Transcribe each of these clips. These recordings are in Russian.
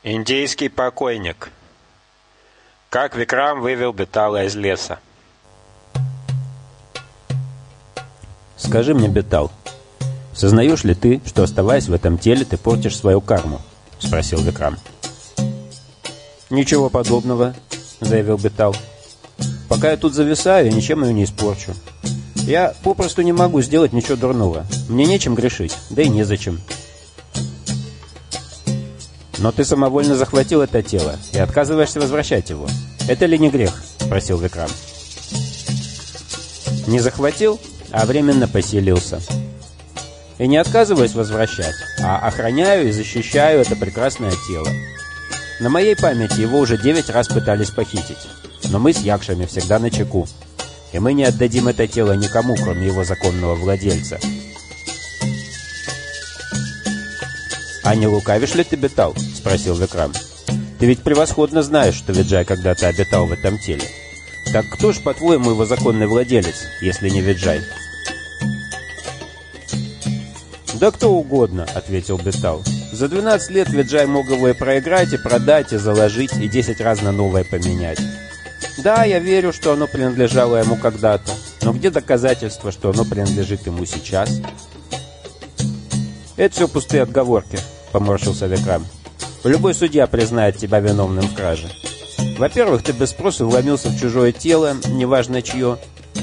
Индийский покойник. Как Викрам вывел Бетала из леса. Скажи мне, Бетал, сознаешь ли ты, что, оставаясь в этом теле, ты портишь свою карму? Спросил Викрам. Ничего подобного, заявил Бетал. Пока я тут зависаю, я ничем ее не испорчу. Я попросту не могу сделать ничего дурного. Мне нечем грешить, да и незачем. Но ты самовольно захватил это тело и отказываешься возвращать его. Это ли не грех? Спросил Викрам. Не захватил, а временно поселился. И не отказываюсь возвращать, а охраняю и защищаю это прекрасное тело. На моей памяти его уже 9 раз пытались похитить. Но мы с якшами всегда начеку. И мы не отдадим это тело никому, кроме его законного владельца. «А не лукавишь ли ты, Бетал?» — спросил Викрам. «Ты ведь превосходно знаешь, что Виджай когда-то обитал в этом теле. Так кто ж, по-твоему, его законный владелец, если не Виджай?» «Да кто угодно», — ответил Бетал. «За 12 лет Виджай мог его и проиграть, и продать, и заложить, и 10 раз на новое поменять. Да, я верю, что оно принадлежало ему когда-то, но где доказательства, что оно принадлежит ему сейчас?» «Это все пустые отговорки», — поморщился Викрам. «Любой судья признает тебя виновным в краже. Во-первых, ты без спроса вломился в чужое тело, неважно чье.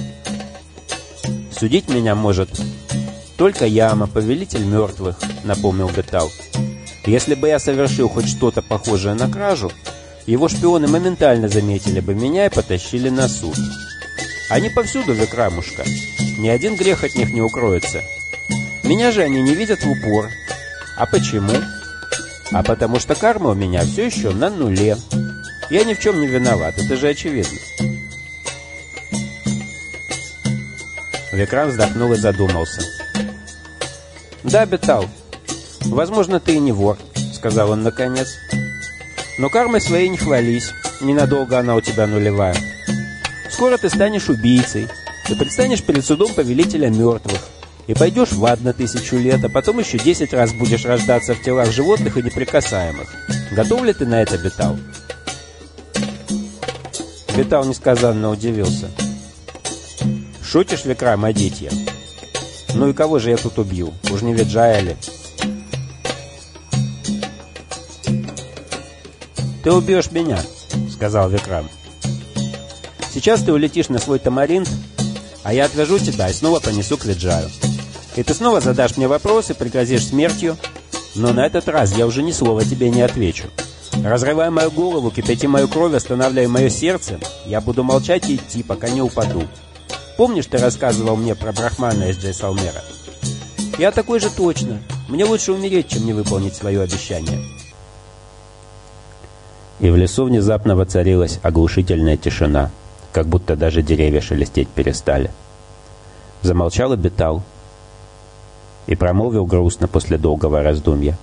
Судить меня может только Яма, повелитель мертвых», — напомнил Бетал. «Если бы я совершил хоть что-то похожее на кражу, его шпионы моментально заметили бы меня и потащили на суд. Они повсюду, Викрамушка. Ни один грех от них не укроется. Меня же они не видят в упор. А почему? А потому что карма у меня все еще на нуле. Я ни в чем не виноват, это же очевидно». Викрам вздохнул и задумался. «Да, Бетал, возможно, ты и не вор», — сказал он наконец. «Но кармой своей не хвались, ненадолго она у тебя нулевая. Скоро ты станешь убийцей, ты предстанешь перед судом повелителя мертвых, и пойдешь в ад на 1000 лет, а потом еще 10 раз будешь рождаться в телах животных и неприкасаемых. Готов ли ты на это, Бетал?» Бетал несказанно удивился. «Шутишь, Викрам, Адитья? Ну и кого же я тут убью? Уж не Виджая ли?» «Ты убьешь меня», — сказал Викрам. «Сейчас ты улетишь на свой тамаринт, а я отвяжу тебя и снова понесу к Виджаю. И ты снова задашь мне вопросы, пригрозишь смертью, но на этот раз я уже ни слова тебе не отвечу. Разрывай мою голову, кипяти мою кровь, останавливай мое сердце, я буду молчать и идти, пока не упаду. Помнишь, ты рассказывал мне про Брахмана из Джайсалмера? Я такой же точно. Мне лучше умереть, чем не выполнить свое обещание». И в лесу внезапно воцарилась оглушительная тишина, как будто даже деревья шелестеть перестали. Замолчал и Бетал, и промолвил грустно после долгого раздумья: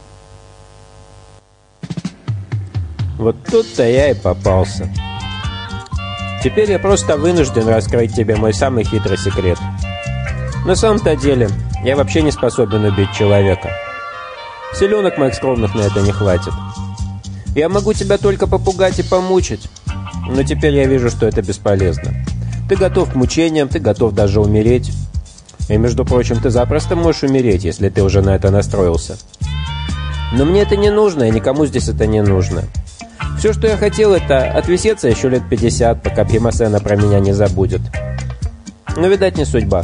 «Вот тут-то я и попался. Теперь я просто вынужден раскрыть тебе мой самый хитрый секрет. На самом-то деле, я вообще не способен убить человека. Селенок моих скромных на это не хватит. Я могу тебя только попугать и помучить, но теперь я вижу, что это бесполезно. Ты готов к мучениям, ты готов даже умереть. И, между прочим, ты запросто можешь умереть, если ты уже на это настроился. Но мне это не нужно, и никому здесь это не нужно. Все, что я хотел, это отвисеться еще лет 50, пока Бхимасена про меня не забудет. Но, видать, не судьба».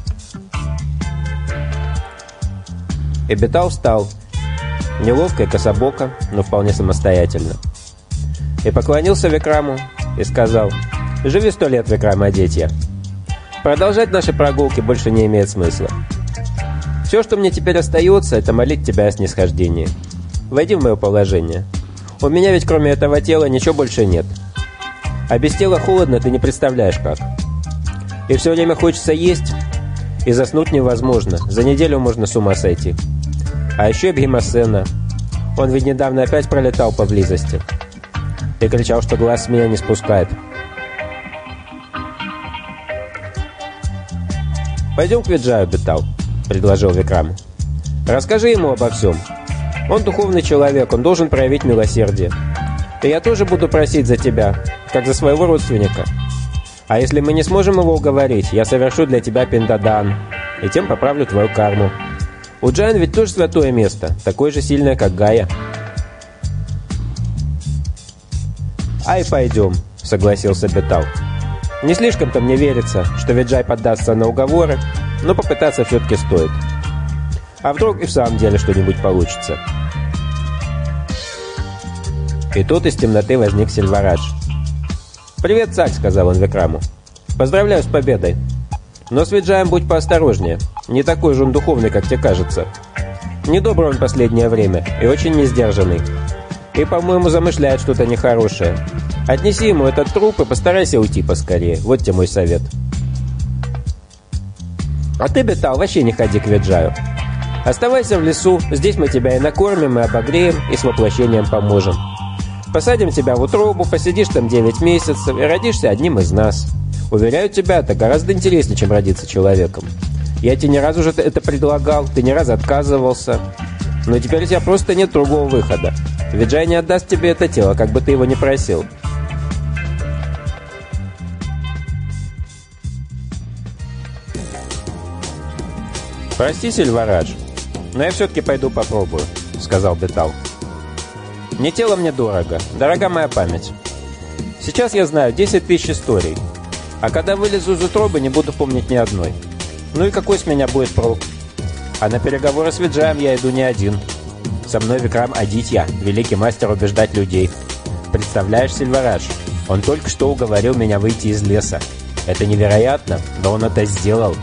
И Бетал встал, неловко и кособоко, но вполне самостоятельно. И поклонился Викраму и сказал: «Живи 100 лет, Викрам Адитья. Продолжать наши прогулки больше не имеет смысла. Все, что мне теперь остается, это молить тебя о снисхождении. Войди в мое положение. У меня ведь кроме этого тела ничего больше нет. А без тела холодно, ты не представляешь как. И все время хочется есть, и заснуть невозможно. За неделю можно с ума сойти. А еще Бхимасена. Он ведь недавно опять пролетал поблизости. И кричал, что глаз с меня не спускает. «Пойдем к Виджаю, Бетал», — предложил Викрам. «Расскажи ему обо всем. Он духовный человек, он должен проявить милосердие. И я тоже буду просить за тебя, как за своего родственника. А если мы не сможем его уговорить, я совершу для тебя пиндадан, и тем поправлю твою карму. Уджайн ведь тоже святое место, такое же сильное, как Гая. «Ай, пойдем», — согласился Бетал. «Не слишком-то мне верится, что Виджай поддастся на уговоры, но попытаться все-таки стоит. А вдруг и в самом деле что-нибудь получится?» И тут из темноты возник Сильварадж. «Привет, Царь», — сказал он Викраму. «Поздравляю с победой. Но с Виджаем будь поосторожнее. Не такой же он духовный, как тебе кажется. Недобрый он последнее время и очень несдержанный. И, по-моему, замышляет что-то нехорошее. Отнеси ему этот труп и постарайся уйти поскорее. Вот тебе мой совет. А ты, Бетал, вообще не ходи к Виджаю. Оставайся в лесу, здесь мы тебя и накормим, и обогреем, и с воплощением поможем. Посадим тебя в утробу, посидишь там 9 месяцев и родишься одним из нас. Уверяю тебя, это гораздо интереснее, чем родиться человеком. Я тебе ни разу уже это предлагал, ты ни разу отказывался. Но теперь у тебя просто нет другого выхода. Виджай не отдаст тебе это тело, как бы ты его ни просил». «Прости, Сильварадж, но я все-таки пойду попробую», — сказал Бетал. «Не тело мне дорого, дорога моя память. Сейчас я знаю 10 тысяч историй, а когда вылезу из утробы, не буду помнить ни одной. Ну и какой с меня будет прок? А на переговоры с Виджаем я иду не один. Со мной Викрам Адитья, великий мастер убеждать людей. Представляешь, Сильварадж, он только что уговорил меня выйти из леса. Это невероятно, но он это сделал».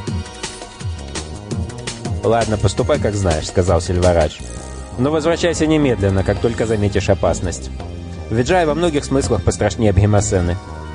«Ладно, поступай, как знаешь», — сказал Сильварадж. «Но возвращайся немедленно, как только заметишь опасность. Виджай во многих смыслах пострашнее Бхимасены».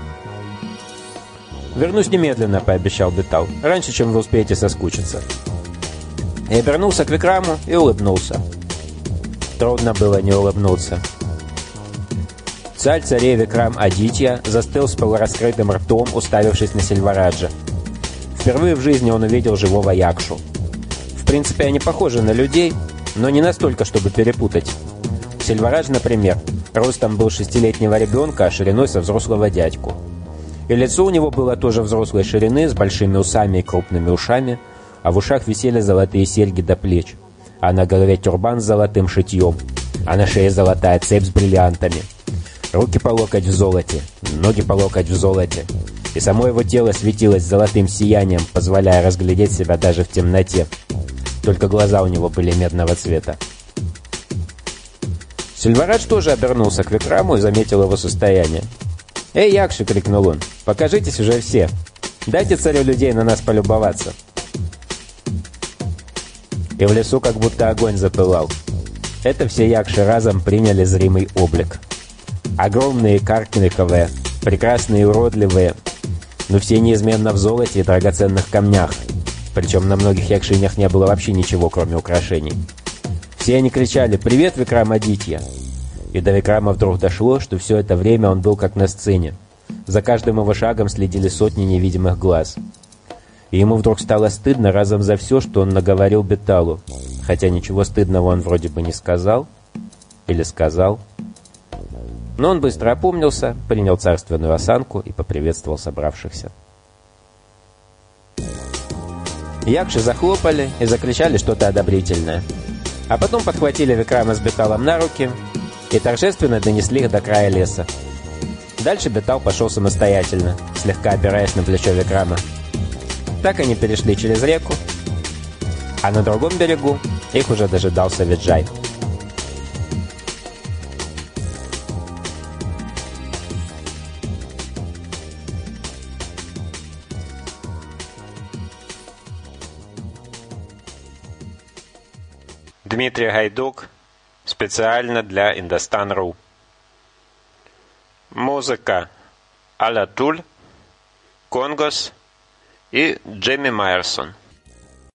«Вернусь немедленно», — пообещал Бетал, — «раньше, чем вы успеете соскучиться». И обернулся к Викраму и улыбнулся. Трудно было не улыбнуться. Царь царей Викрам Адитья застыл с полураскрытым ртом, уставившись на Сильвараджа. Впервые в жизни он увидел живого якшу. В принципе, они похожи на людей, но не настолько, чтобы перепутать. Сильварадж, например, ростом был 6-летнего ребенка, а шириной со взрослого дядьку. И лицо у него было тоже взрослой ширины, с большими усами и крупными ушами, а в ушах висели золотые серьги до плеч, а на голове тюрбан с золотым шитьем, а на шее золотая цепь с бриллиантами. Руки по локоть в золоте, ноги по локоть в золоте, и само его тело светилось золотым сиянием, позволяя разглядеть себя даже в темноте. Только глаза у него были медного цвета. Сильварадж тоже обернулся к Викраму и заметил его состояние. «Эй, якши!» — крикнул он. «Покажитесь уже все! Дайте царю людей на нас полюбоваться!» И в лесу как будто огонь запылал. Это все якши разом приняли зримый облик. Огромные, каркниковые, прекрасные и уродливые, но все неизменно в золоте и драгоценных камнях. Причем на многих якшинях не было вообще ничего, кроме украшений. Все они кричали «Привет, Викрам Адитья!» И до Викрама вдруг дошло, что все это время он был как на сцене. За каждым его шагом следили сотни невидимых глаз. И ему вдруг стало стыдно разом за все, что он наговорил Беталу. Хотя ничего стыдного он вроде бы не сказал. Или сказал. Но он быстро опомнился, принял царственную осанку и поприветствовал собравшихся. Якши захлопали и закричали что-то одобрительное. А потом подхватили Викрама с Беталом на руки и торжественно донесли их до края леса. Дальше Бетал пошел самостоятельно, слегка опираясь на плечо Викрама. Так они перешли через реку, а на другом берегу их уже дожидался Виджай. Дмитрий Гайдук специально для Индостан.ру. Музыка Аля Туль, Конгос и Джемми Майерсон.